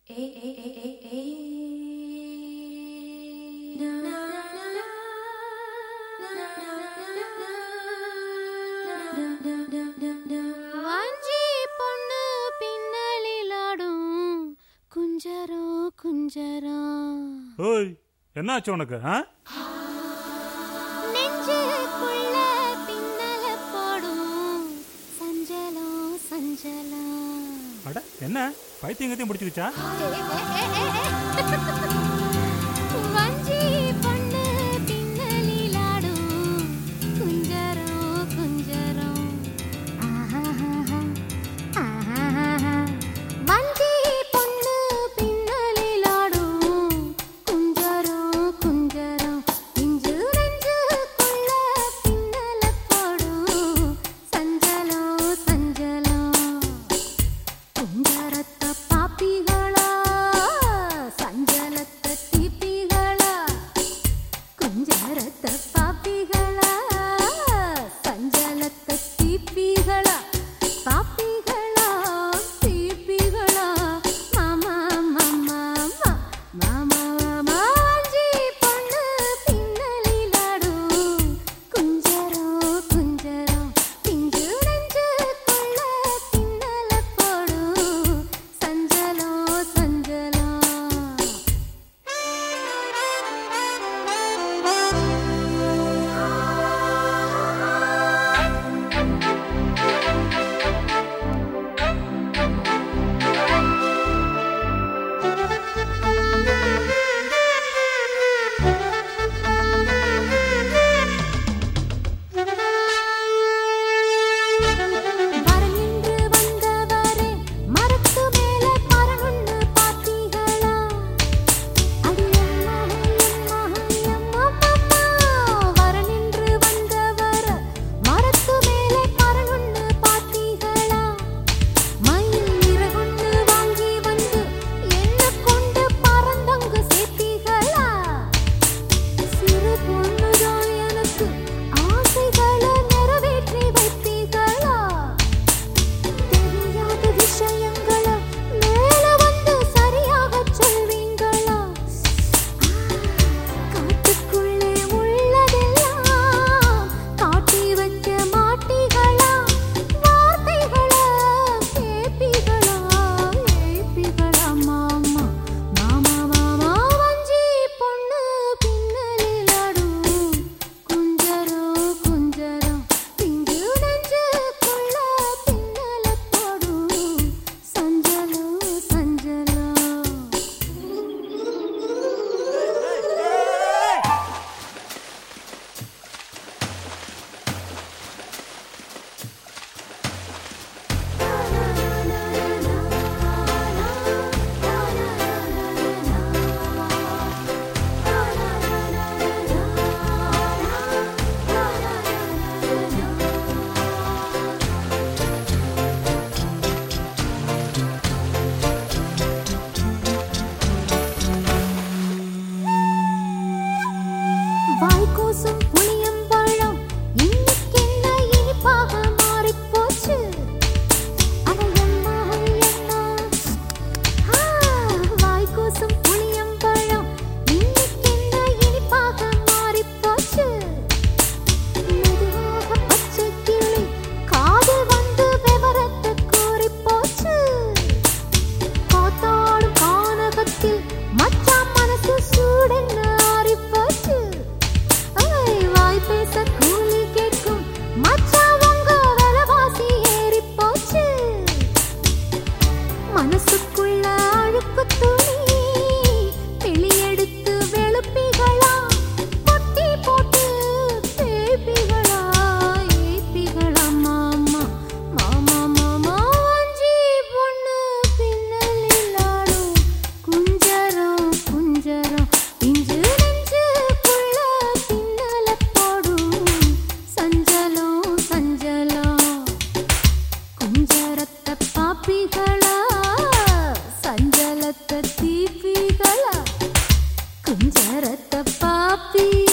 வாஞ்சி பொண்ணு பின்னலிலாடும் குஞ்சரோ குஞ்சரோ. ஓய், என்னாச்சு உனக்கு? நெஞ்சுக்குள்ள பின்னல போடும் சஞ்சலோ சஞ்சலோ. அட, என்ன பைத்தியங்கத்தையும் முடிச்சுக்கிச்சா? வாஞ்சி பொண்ணு பின்னலிலாடும் குஞ்சரோ குஞ்சரோ. வாஞ்சி பொண்ணு பின்னலிலாடும் குஞ்சரோ குஞ்சரோ. இஞ்சு நெஞ்சுக்குள்ள பின்னல போடும் சஞ்சலோ சஞ்சலோ. குஞ்சரத்த பாப்பிகளா சஞ்சலத்த தீப்பிகளா. குஞ்சரத்த பாப்பிகளா சஞ்சலத்த தீப்பிகளா. பாப்பிகளா தீப்பிகளா. மாமா மாமா மாமா மாமா. வாஞ்சி பொண்ணு பின்னலிலாடும் குஞ்சரோ குஞ்சரோ. பிஞ்சு நெஞ்சுக்குள்ள பின்னல போடும் சஞ்சலோ சஞ்சலோ. வரநின்று வந்தவரே மரத்து மேலே பறனுன்னு பாத்தீங்களா? அடியம்மா அம்மா அம்மா அம்மா. வரநின்று வந்தவர மரத்து மேலே பறனுன்னு பாத்தீங்களா? மயில் இறகுன்னு வாங்கி வந்து என்ன கொண்டு பறந்தங்கு சேர்த்தீங்களா? சிறு பொண்ணுதான் எனக்கு ஆசைகளை நிறைவேற்றி வைத்தீங்களா? தெரியாத விஷயங்களை மேல வந்து சரியாக சொல்வீங்களா? காட்டுக்குள்ளே உள்ளதெல்லாம் காட்டி வைக்க மாட்டீங்களா? வார்த்தைகளை கேப்பீங்களா ஏப்பிகளா? மாமா மாமா மாமா. வாஞ்சி பொண்ணு பின்னலிலாடும் குஞ்சரோ குஞ்சரோ. பிஞ்சு நெஞ்சுக்குள்ள பின்னல போடும் சஞ்சலோ சஞ்சலோ. வாய்க்கூசும் புளியம்பழம் இன்னைக்கென்ன இனிப்பாக மாறிப்போச்சு? அட எம்மா எம்மா. வாய்க்கூசும் புளியம்பழம் இன்னைக்கென்ன இனிப்பாக மாறிப்போச்சு? மெதுவாக பச்சை கிளி காதில் வந்து விவரத்தை கூறிப்போச்சு. காத்தாடும் கானகத்தில் மச்சான் மனசு சூடென்ன ஆறிப்போச்சு. வாய் பேச கூலி கேட்கும் மச்சான் உங்க விலைவாசி ஏறிப்போச்சு. மனசுக்குள்ள அழுக்கு துணி வெளியெடுத்து வெளுப்பிகளா? பொட்டி போட்டு பேப்பிகளா ஏப்பிகளா? மாமா மாமா மாமா. வாஞ்சி பொண்ணு பின்னலிலாடும் குஞ்சரோ குஞ்சரோ. பிஞ்சு நெஞ்சுக்குள்ள பின்னல போடும் சஞ்சலோ சஞ்சலோ. குஞ்சரத்த பாப்பிகளா சஞ்சலத்த தீப்பிகளா. குஞ்சரத்த பாப்பி